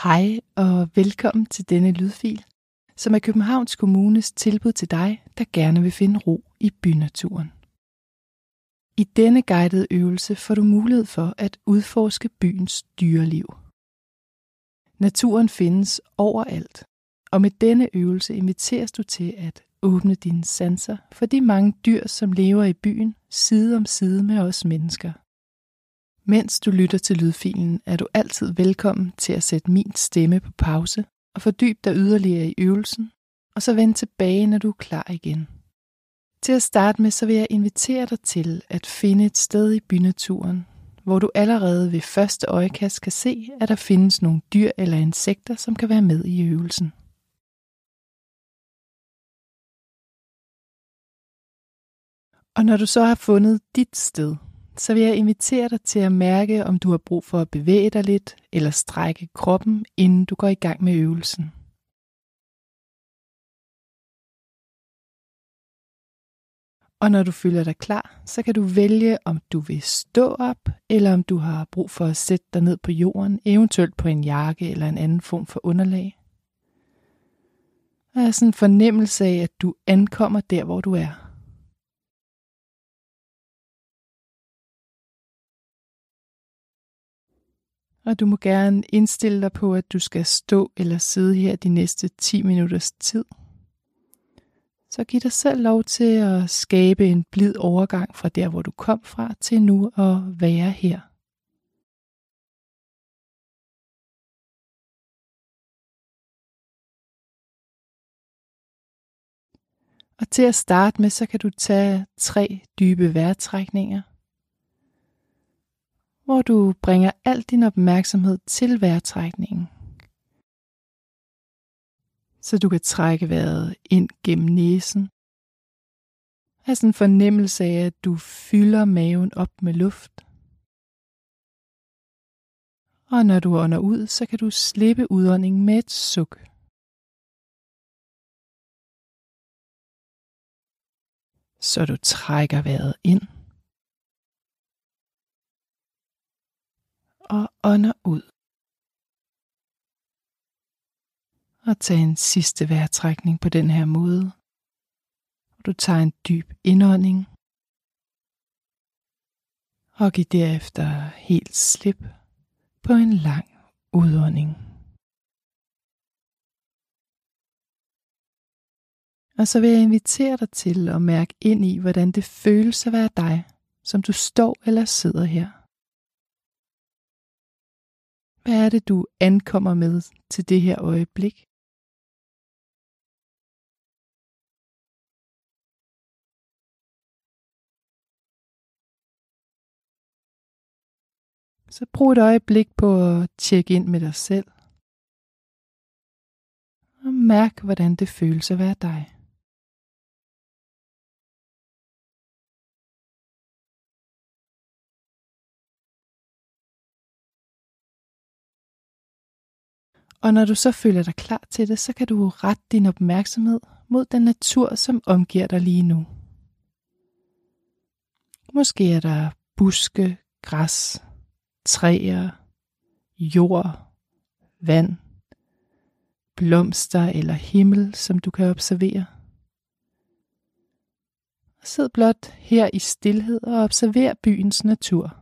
Hej og velkommen til denne lydfil, som er Københavns Kommunes tilbud til dig, der gerne vil finde ro i bynaturen. I denne guidede øvelse får du mulighed for at udforske byens dyreliv. Naturen findes overalt, og med denne øvelse inviteres du til at åbne dine sanser for de mange dyr, som lever i byen side om side med os mennesker. Mens du lytter til lydfilen, er du altid velkommen til at sætte min stemme på pause og fordybe dig yderligere i øvelsen, og så vende tilbage, når du er klar igen. Til at starte med, så vil jeg invitere dig til at finde et sted i bynaturen, hvor du allerede ved første øjekast kan se, at der findes nogle dyr eller insekter, som kan være med i øvelsen. Og når du så har fundet dit sted, så vil jeg invitere dig til at mærke, om du har brug for at bevæge dig lidt eller strække kroppen, inden du går i gang med øvelsen. Og når du føler dig klar, så kan du vælge, om du vil stå op, eller om du har brug for at sætte dig ned på jorden, eventuelt på en jakke eller en anden form for underlag. Og have sådan en fornemmelse af, at du ankommer der, hvor du er. Og du må gerne indstille dig på, at du skal stå eller sidde her de næste 10 minutters tid. Så giv dig selv lov til at skabe en blid overgang fra der, hvor du kom fra, til nu at være her. Og til at starte med, så kan du tage 3 dybe vejrtrækninger, hvor du bringer al din opmærksomhed til vejrtrækningen. Så du kan trække vejret ind gennem næsen. Have sådan en fornemmelse af, at du fylder maven op med luft. Og når du ånder ud, så kan du slippe udåndingen med et suk. Så du trækker vejret ind. Og ånder ud. Og tag en sidste vejrtrækning på den her måde. Du tager en dyb indånding. Og giv derefter helt slip på en lang udånding. Og så vil jeg invitere dig til at mærke ind i, hvordan det føles at være dig, som du står eller sidder her. Hvad er det, du ankommer med til det her øjeblik? Så brug et øjeblik på at tjekke ind med dig selv. Og mærk, hvordan det føles at være dig. Og når du så føler dig klar til det, så kan du rette din opmærksomhed mod den natur, som omgiver dig lige nu. Måske er der buske, græs, træer, jord, vand, blomster eller himmel, som du kan observere. Sid blot her i stilhed og observer byens natur.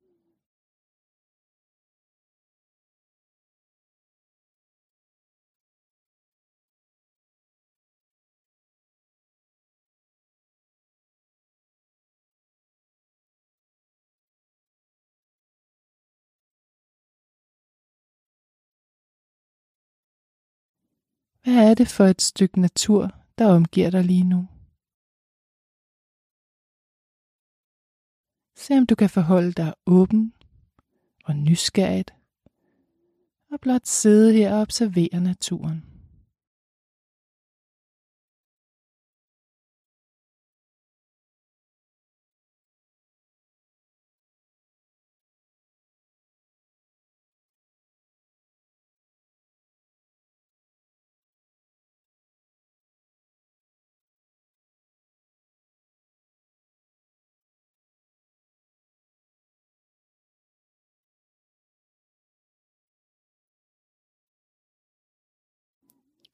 Hvad er det for et stykke natur, der omgiver dig lige nu? Se om du kan forholde dig åben og nysgerrigt, og blot sidde her og observere naturen.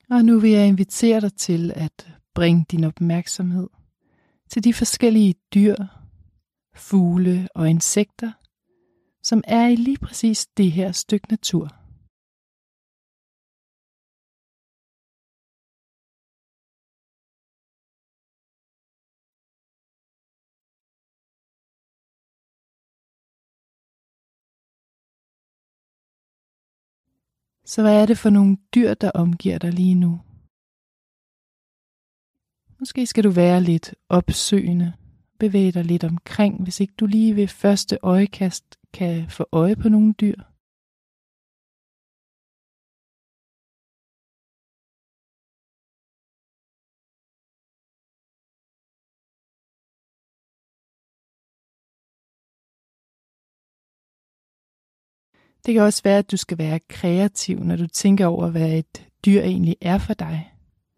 Og nu vil jeg invitere dig til at bringe din opmærksomhed til de forskellige dyr, fugle og insekter, som er i lige præcis det her stykke natur. Så hvad er det for nogle dyr, der omgiver dig lige nu? Måske skal du være lidt opsøgende, bevæge dig lidt omkring, hvis ikke du lige ved første øjekast kan få øje på nogle dyr. Det kan også være, at du skal være kreativ, når du tænker over, hvad et dyr egentlig er for dig.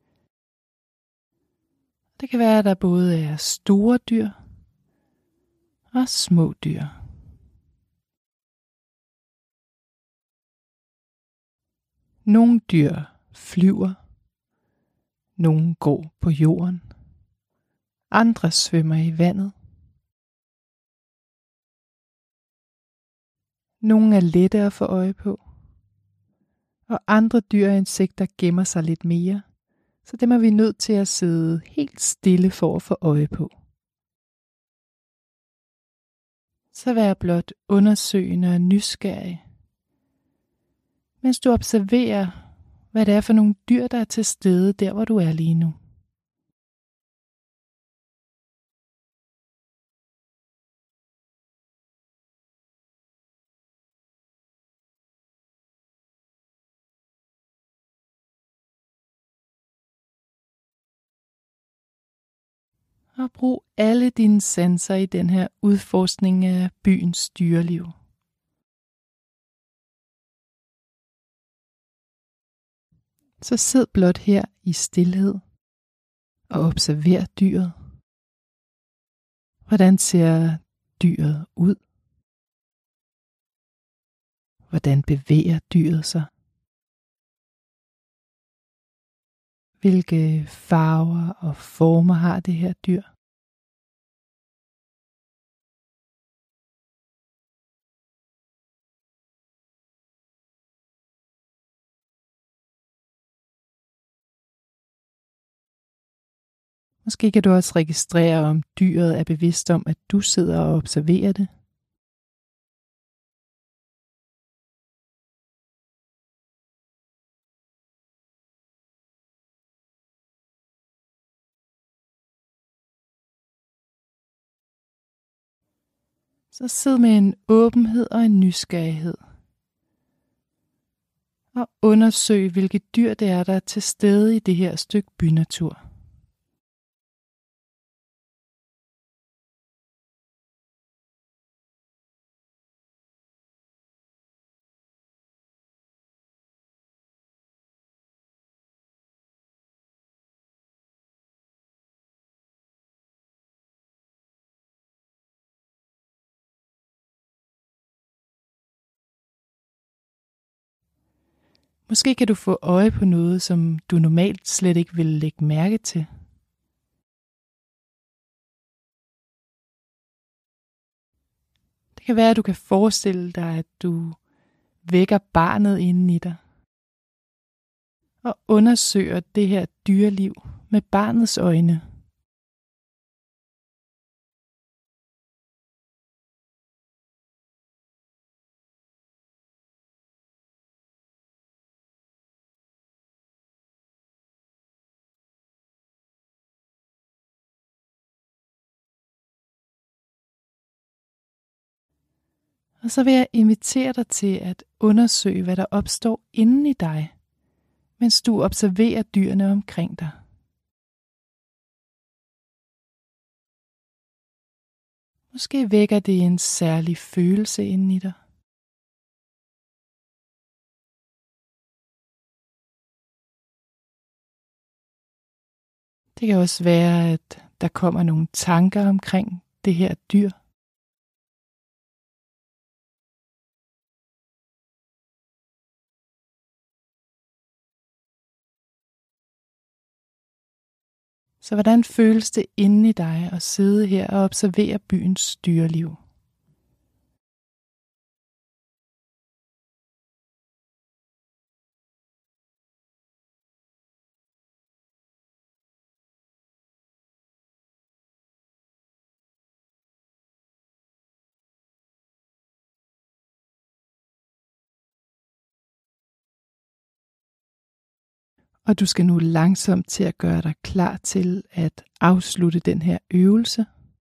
Det kan være, at der både er store dyr og små dyr. Nogle dyr flyver, nogle går på jorden, andre svømmer i vandet. Nogle er lette at få øje på, og andre dyr og insekter gemmer sig lidt mere, så dem er vi nødt til at sidde helt stille for at få øje på. Så vær blot undersøgende og nysgerrig, mens du observerer, hvad det er for nogle dyr, der er til stede der, hvor du er lige nu. Og brug alle dine sanser i den her udforskning af byens dyreliv. Så sid blot her i stilhed og observer dyret. Hvordan ser dyret ud? Hvordan bevæger dyret sig? Hvilke farver og former har det her dyr? Måske kan du også registrere, om dyret er bevidst om, at du sidder og observerer det. Så sid med en åbenhed og en nysgerrighed. Og undersøg, hvilke dyr det er, der er til stede i det her stykke bynatur. Måske kan du få øje på noget, som du normalt slet ikke ville lægge mærke til. Det kan være, at du kan forestille dig, at du vækker barnet inden i dig og undersøger det her dyreliv med barnets øjne. Og så vil jeg invitere dig til at undersøge, hvad der opstår inden i dig, mens du observerer dyrene omkring dig. Måske vækker det en særlig følelse inden i dig. Det kan også være, at der kommer nogle tanker omkring det her dyr. Så hvordan føles det inde i dig at sidde her og observere byens dyreliv? Og du skal nu langsomt til at gøre dig klar til at afslutte den her øvelse.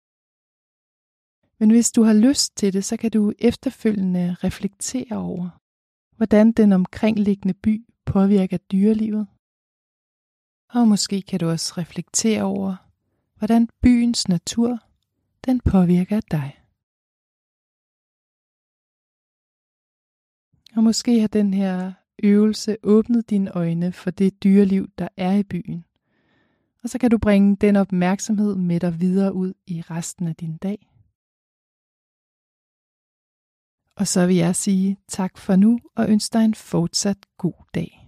Men hvis du har lyst til det, så kan du efterfølgende reflektere over, hvordan den omkringliggende by påvirker dyrelivet. Og måske kan du også reflektere over, hvordan byens natur den påvirker dig. Og måske har den her øvelse åbnet dine øjne for det dyreliv, der er i byen. Og så kan du bringe den opmærksomhed med dig videre ud i resten af din dag. Og så vil jeg sige tak for nu og ønske dig en fortsat god dag.